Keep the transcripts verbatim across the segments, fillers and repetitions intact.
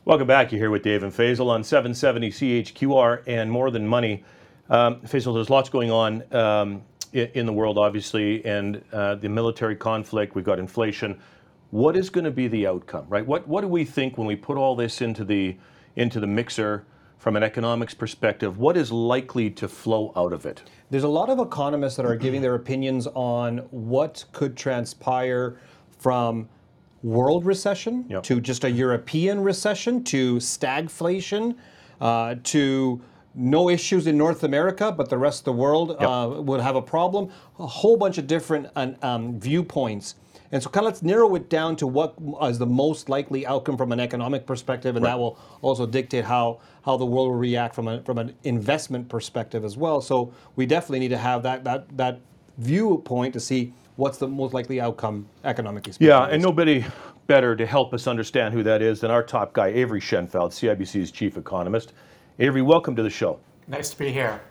Welcome back. You're here with Dave and Faisal on seven seventy C H Q R and More Than Money. Um, Faisal, there's lots going on um, in, in the world, obviously, and uh, the military conflict, we've got inflation. What is going to be the outcome, right? What what do we think when we put all this into the into the mixer from an economics perspective? What is likely to flow out of it? There's a lot of economists that are giving their opinions on what could transpire from world recession yep. to just a European recession to stagflation uh, to no issues in North America, but the rest of the world yep. uh, would have a problem. A whole bunch of different um, viewpoints. And so kind of let's narrow it down to what is the most likely outcome from an economic perspective, and right. that will also dictate how, how the world will react from a, from an investment perspective as well. So we definitely need to have that that that viewpoint to see what's the most likely outcome economically speaking. Yeah, and nobody better to help us understand who that is than our top guy, Avery Schenfeld, C I B C's chief economist. Avery, welcome to the show. Nice to be here.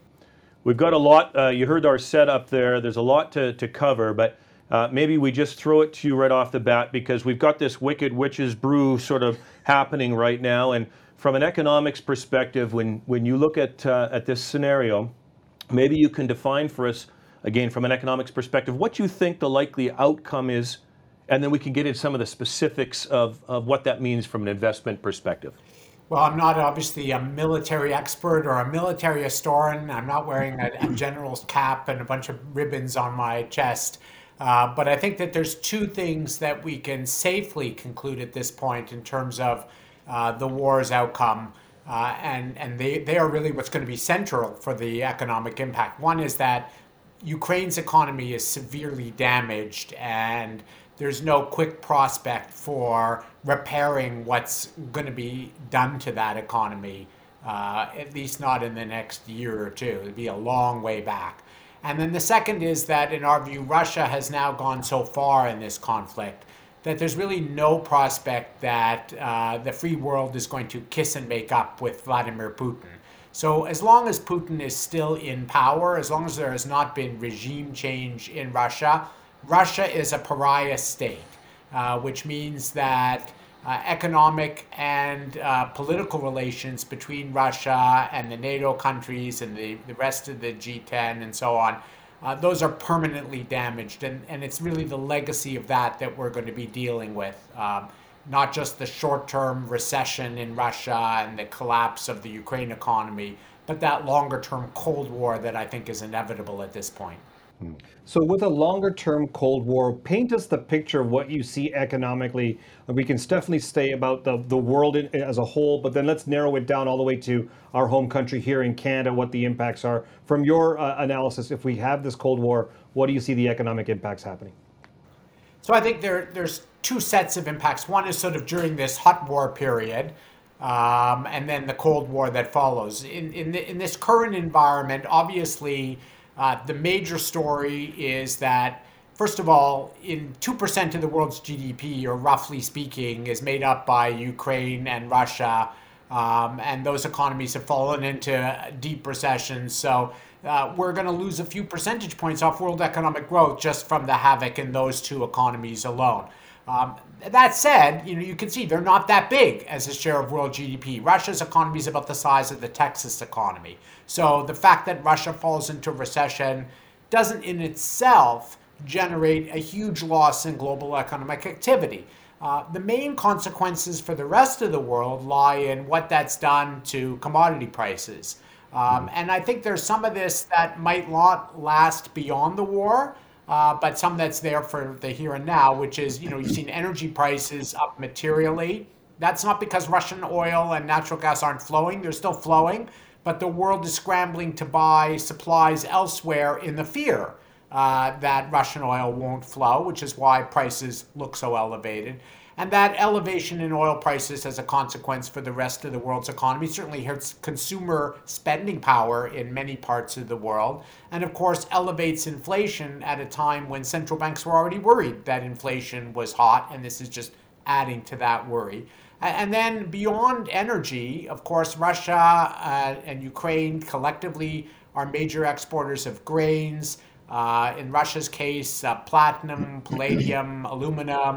We've got a lot, uh, you heard our setup there, there's a lot to, to cover, but uh, maybe we just throw it to you right off the bat because we've got this wicked witch's brew sort of happening right now, and from an economics perspective, when, when you look at, uh, at this scenario, maybe you can define for us again, from an economics perspective, what you think the likely outcome is, and then we can get into some of the specifics of, of what that means from an investment perspective. Well, I'm not obviously a military expert or a military historian. I'm not wearing a, a general's cap and a bunch of ribbons on my chest. Uh, but I think that there's two things that we can safely conclude at this point in terms of uh, the war's outcome. Uh, and and they, they are really what's going to be central for the economic impact. One is that Ukraine's economy is severely damaged, and there's no quick prospect for repairing what's going to be done to that economy, uh, at least not in the next year or two. It'd be a long way back. And then the second is that, in our view, Russia has now gone so far in this conflict that there's really no prospect that uh, the free world is going to kiss and make up with Vladimir Putin. So as long as Putin is still in power, as long as there has not been regime change in Russia, Russia is a pariah state, uh, which means that uh, economic and uh, political relations between Russia and the NATO countries and the, the rest of the G ten and so on, uh, those are permanently damaged. And, and it's really the legacy of that that we're going to be dealing with. Um, not just the short-term recession in Russia and the collapse of the Ukraine economy, but that longer-term Cold War that I think is inevitable at this point. So with a longer-term Cold War, paint us the picture of what you see economically. We can definitely say about the, the world in, as a whole, but then let's narrow it down all the way to our home country here in Canada, what the impacts are. From your uh, analysis, if we have this Cold War, what do you see the economic impacts happening? So I think there there's two sets of impacts. One is sort of during this hot war period, um, and then the Cold War that follows. In in, the, in this current environment, obviously, uh, the major story is that, first of all, in two percent of the world's G D P, or roughly speaking, is made up by Ukraine and Russia, um, and those economies have fallen into deep recession. So Uh, we're going to lose a few percentage points off world economic growth just from the havoc in those two economies alone. Um, that said, you know, you can see they're not that big as a share of world G D P. Russia's economy is about the size of the Texas economy. So the fact that Russia falls into recession doesn't in itself generate a huge loss in global economic activity. Uh, the main consequences for the rest of the world lie in what that's done to commodity prices. Um, and I think there's some of this that might not last beyond the war, uh, but some that's there for the here and now, which is, you know, you've seen energy prices up materially. That's not because Russian oil and natural gas aren't flowing. They're still flowing, but the world is scrambling to buy supplies elsewhere in the fear uh, that Russian oil won't flow, which is why prices look so elevated. And that elevation in oil prices has a consequence for the rest of the world's economy. Certainly hurts consumer spending power in many parts of the world. And of course, elevates inflation at a time when central banks were already worried that inflation was hot. And this is just adding to that worry. And then beyond energy, of course, Russia uh, and Ukraine collectively are major exporters of grains. Uh, in Russia's case, uh, platinum, palladium, aluminum,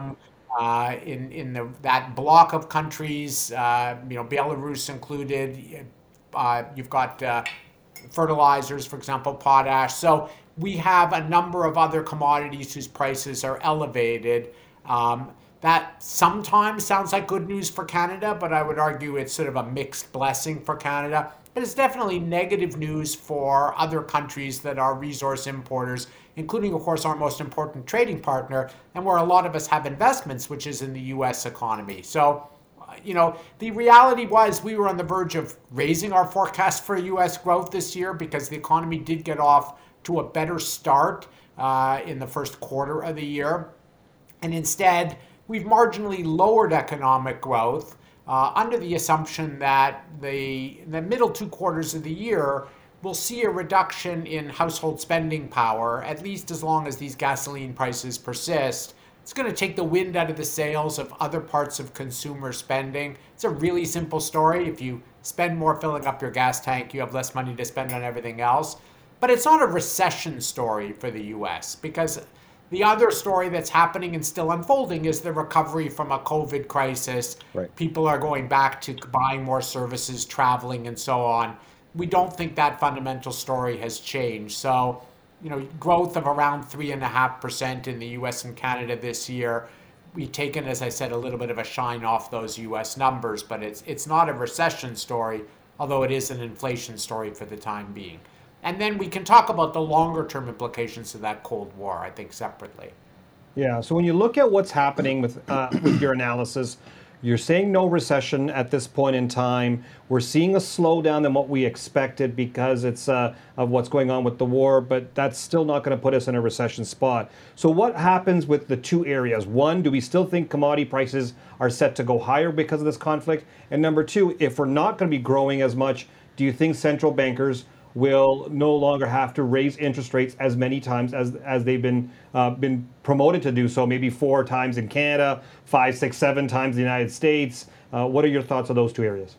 uh, in in the that block of countries, uh, you know, Belarus included. Uh, you've got uh, fertilizers, for example, potash. So we have a number of other commodities whose prices are elevated. Um, that sometimes sounds like good news for Canada, but I would argue it's sort of a mixed blessing for Canada. But it's definitely negative news for other countries that are resource importers, including, of course, our most important trading partner, and where a lot of us have investments, which is in the U S economy. So, you know, the reality was we were on the verge of raising our forecast for U S growth this year because the economy did get off to a better start uh, in the first quarter of the year. And instead, we've marginally lowered economic growth uh, under the assumption that the, the middle two quarters of the year will see a reduction in household spending power, at least as long as these gasoline prices persist. It's going to take the wind out of the sails of other parts of consumer spending. It's a really simple story. If you spend more filling up your gas tank, you have less money to spend on everything else. But it's not a recession story for the U S because the other story that's happening and still unfolding is the recovery from a COVID crisis. Right. People are going back to buying more services, traveling, and so on. We don't think that fundamental story has changed. So, you know, growth of around three and a half percent in the U S and Canada this year. We've taken, as I said, a little bit of a shine off those U S numbers, but it's it's not a recession story, although it is an inflation story for the time being. And then we can talk about the longer term implications of that Cold War, I think, separately. Yeah. So when you look at what's happening with uh, with your analysis, you're saying no recession at this point in time. We're seeing a slowdown than what we expected because it's uh, of what's going on with the war, but that's still not going to put us in a recession spot. So what happens with the two areas? One, do we still think commodity prices are set to go higher because of this conflict? And number two, if we're not going to be growing as much, do you think central bankers will no longer have to raise interest rates as many times as as they've been uh, been promoted to do so, maybe four times in Canada, five, six, seven times in the United States? Uh, what are your thoughts on those two areas?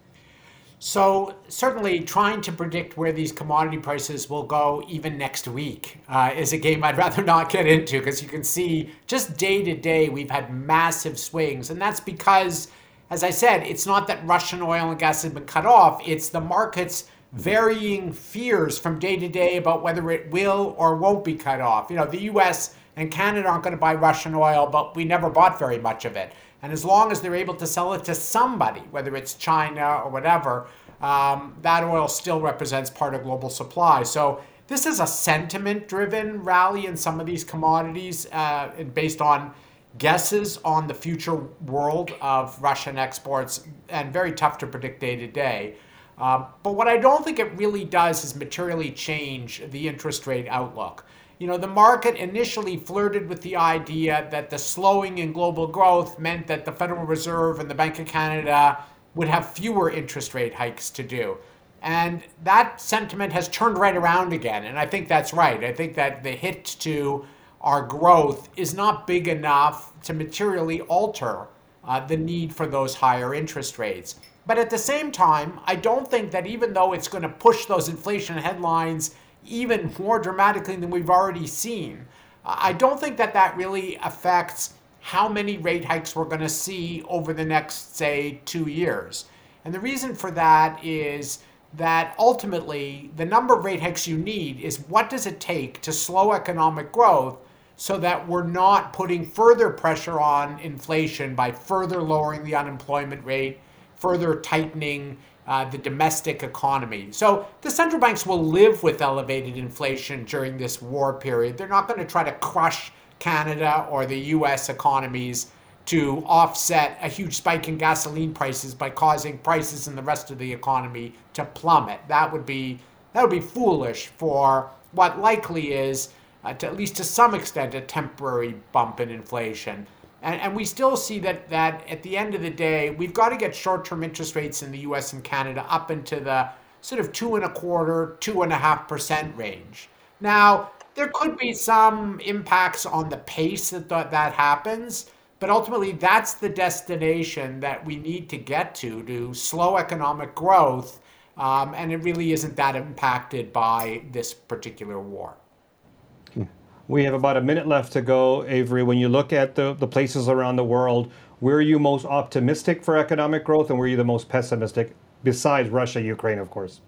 So certainly trying to predict where these commodity prices will go even next week uh, is a game I'd rather not get into, because you can see just day to day we've had massive swings. And that's because, as I said, it's not that Russian oil and gas have been cut off, it's the market's varying fears from day to day about whether it will or won't be cut off. You know, the U S and Canada aren't going to buy Russian oil, but we never bought very much of it. And as long as they're able to sell it to somebody, whether it's China or whatever, um, that oil still represents part of global supply. So this is a sentiment-driven rally in some of these commodities uh, based on guesses on the future world of Russian exports, and very tough to predict day to day. Um, but what I don't think it really does is materially change the interest rate outlook. You know, the market initially flirted with the idea that the slowing in global growth meant that the Federal Reserve and the Bank of Canada would have fewer interest rate hikes to do. And that sentiment has turned right around again. And I think that's right. I think that the hit to our growth is not big enough to materially alter uh, the need for those higher interest rates. But at the same time, I don't think that even though it's going to push those inflation headlines even more dramatically than we've already seen, I don't think that that really affects how many rate hikes we're going to see over the next, say, two years. And the reason for that is that ultimately the number of rate hikes you need is what does it take to slow economic growth so that we're not putting further pressure on inflation by further lowering the unemployment rate, further tightening uh, the domestic economy. So the central banks will live with elevated inflation during this war period. They're not going to try to crush Canada or the U S economies to offset a huge spike in gasoline prices by causing prices in the rest of the economy to plummet. That would be that would be foolish for what likely is, uh, to, at least to some extent, a temporary bump in inflation. And, and we still see that, that at the end of the day, we've got to get short-term interest rates in the U S and Canada up into the sort of two and a quarter, two and a half percent range. Now, there could be some impacts on the pace that th- that happens, but ultimately that's the destination that we need to get to to slow economic growth, um, and it really isn't that impacted by this particular war. We have about a minute left to go, Avery. When you look at the, the places around the world, where are you most optimistic for economic growth and where are you the most pessimistic, besides Russia, Ukraine, of course?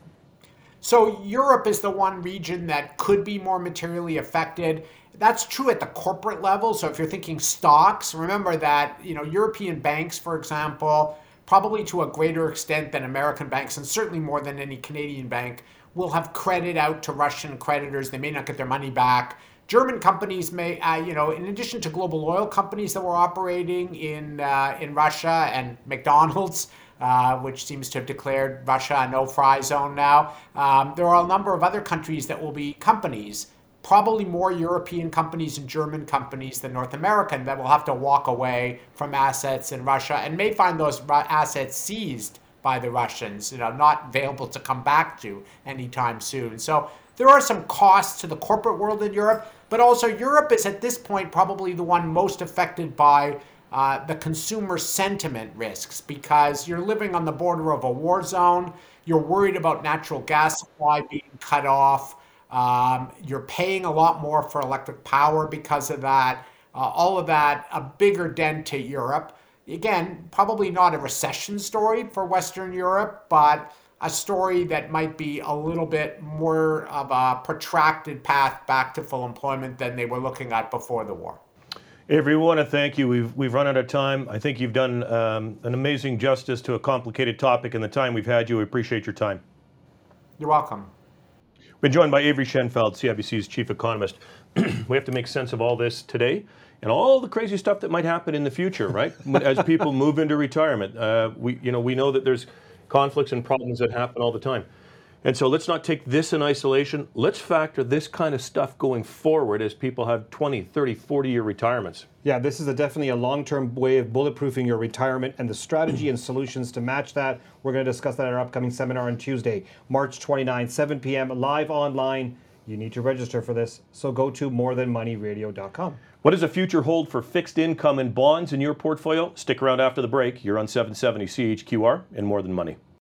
So Europe is the one region that could be more materially affected. That's true at the corporate level. So if you're thinking stocks, remember that, you know, European banks, for example, probably to a greater extent than American banks, and certainly more than any Canadian bank, will have credit out to Russian creditors. They may not get their money back. German companies may, uh, you know, in addition to global oil companies that were operating in uh, in Russia and McDonald's, uh, which seems to have declared Russia a no-fly zone now, um, there are a number of other countries that will be companies, probably more European companies and German companies than North American, that will have to walk away from assets in Russia and may find those assets seized by the Russians, you know, not available to come back to anytime soon. So there are some costs to the corporate world in Europe, but also Europe is at this point probably the one most affected by uh, the consumer sentiment risks, because you're living on the border of a war zone, you're worried about natural gas supply being cut off, um, you're paying a lot more for electric power because of that, uh, all of that, a bigger dent to Europe. Again, probably not a recession story for Western Europe, but a story that might be a little bit more of a protracted path back to full employment than they were looking at before the war. Avery, we want to thank you. We've, we've run out of time. I think you've done um, an amazing justice to a complicated topic in the time we've had you. We appreciate your time. You're welcome. We've been joined by Avery Schenfeld, C I B C's chief economist. We have to make sense of all this today and all the crazy stuff that might happen in the future, right? As people move into retirement. Uh, we, you know, we know that there's conflicts and problems that happen all the time. And so let's not take this in isolation. Let's factor this kind of stuff going forward as people have twenty, thirty, forty year retirements. Yeah, this is a definitely a long-term way of bulletproofing your retirement, and the strategy and solutions to match that. We're going to discuss that at our upcoming seminar on Tuesday, March twenty-ninth, seven p.m. live online. You need to register for this, so go to more than money radio dot com. What does the future hold for fixed income and bonds in your portfolio? Stick around after the break. You're on seven seventy C H Q R and More Than Money.